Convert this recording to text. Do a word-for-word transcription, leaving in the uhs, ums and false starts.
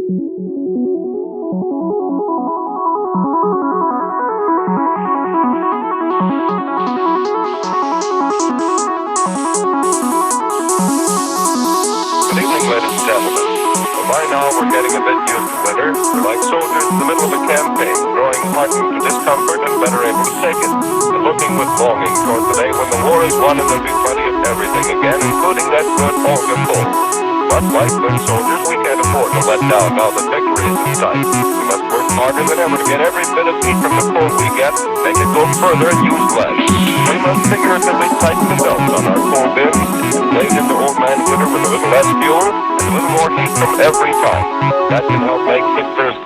Good evening, ladies and gentlemen. Well, by now we're getting a bit used to winter. We're like soldiers in the middle of a campaign, growing hardened to discomfort and better able to take it, and looking with longing toward the day when the war is won and there'll be plenty of everything again, including that good Olga Bull. But like good soldiers, we can't afford to let down now that victory is in sight. We must work harder than ever to get every bit of heat from the coal we get, make it go further and use less. We must figuratively tighten the belts on our coal bins, late into old man winter with a little less fuel and a little more heat from every time. That can help make Hitler's